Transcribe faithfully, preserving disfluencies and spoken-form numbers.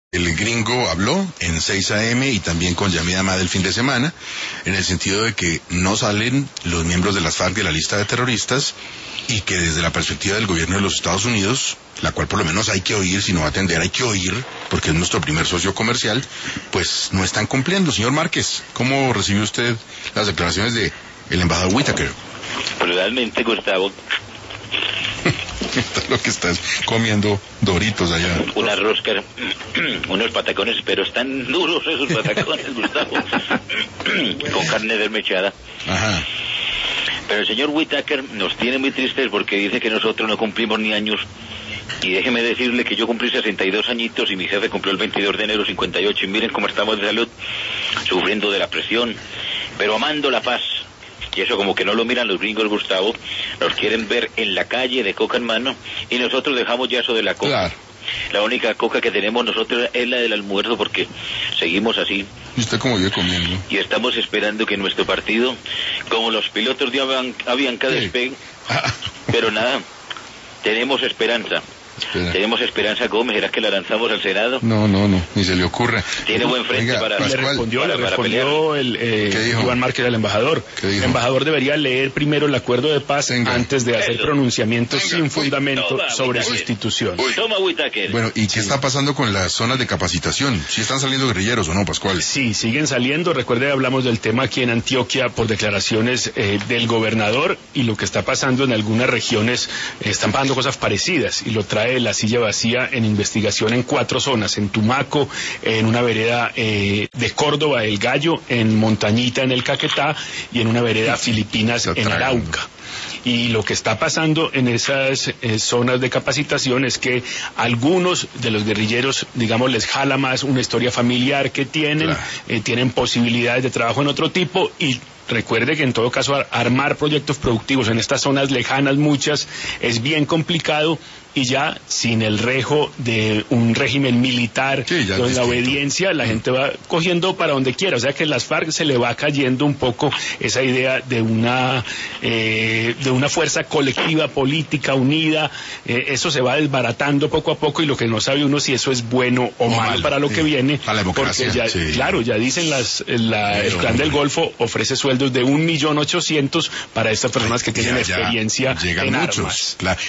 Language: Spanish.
El gringo habló en seis a eme y también con Yamida Amad el fin de semana, en el sentido de que no salen los miembros de las FARC de la lista de terroristas y que desde la perspectiva del gobierno de los Estados Unidos, la cual por lo menos hay que oír, si no va a atender hay que oír, porque es nuestro primer socio comercial, pues no están cumpliendo. Señor Márquez, ¿cómo recibió usted las declaraciones de el embajador Whitaker? Realmente, Gustavo, lo que estás comiendo Doritos allá. Una rosca, unos patacones, pero están duros esos patacones, Gustavo, con carne desmechada. Ajá. Pero el señor Whitaker nos tiene muy tristes porque dice que nosotros no cumplimos ni años. Y déjeme decirle que yo cumplí sesenta y dos añitos y mi jefe cumplió el veintidós de enero cincuenta y ocho. Y miren cómo estamos de salud, sufriendo de la presión, pero amando la paz. Y eso como que no lo miran los gringos, Gustavo. Nos quieren ver en la calle de coca en mano y nosotros dejamos ya eso de la coca. Claro. La única coca que tenemos nosotros es la del almuerzo porque seguimos así. ¿Y usted cómo vive comiendo? Y estamos esperando que nuestro partido, como los pilotos de Avian- Avianca, Sí. despeguen. Ah. Pero nada, tenemos esperanza. Espera. Tenemos Esperanza Gómez. ¿Será que la lanzamos al Senado? No, no, no, ni se le ocurra. Tiene buen frente Oiga, para... Pascual, Le respondió, para- le para respondió el eh, ¿Qué dijo? Iván Márquez al embajador. ¿Qué dijo? El embajador debería leer primero el acuerdo de paz Venga. antes de hacer Eso. pronunciamientos Venga. sin Uy. fundamento Toma, sobre uy. sustitución. Uy. Toma, Whitaker. Bueno, ¿y qué está pasando con las zonas de capacitación? ¿Sí están saliendo guerrilleros o no, Pascual? Sí, siguen saliendo. Recuerde que hablamos del tema aquí en Antioquia por declaraciones eh, del gobernador y lo que está pasando en algunas regiones, eh, están pasando cosas parecidas y lo trae la silla vacía en investigación en cuatro zonas, en Tumaco, en una vereda eh, de Córdoba, El Gallo, en Montañita, en el Caquetá y en una vereda Filipinas, Está en tragando. Arauca. Y lo que está pasando en esas eh, zonas de capacitación es que algunos de los guerrilleros, digamos, les jala más una historia familiar que tienen, Claro. eh, tienen posibilidades de trabajo en otro tipo y recuerde que en todo caso ar- armar proyectos productivos en estas zonas lejanas, muchas, es bien complicado y ya sin el rejo de un régimen militar, Sí, ya es donde la distinto. obediencia, la gente va cogiendo para donde quiera. O sea que en las FARC se le va cayendo un poco esa idea de una eh, de una fuerza colectiva, política, unida. Eh, eso se va desbaratando poco a poco y lo que no sabe uno si eso es bueno o, O malo, malo, para lo sí. que viene. A la democracia, porque ya, sí. claro, ya dicen las la, el Pero, plan del hombre. Golfo ofrece sueldos de un millón ochocientos para estas personas que tienen Ya, ya experiencia llegan en muchos. armas. Claro.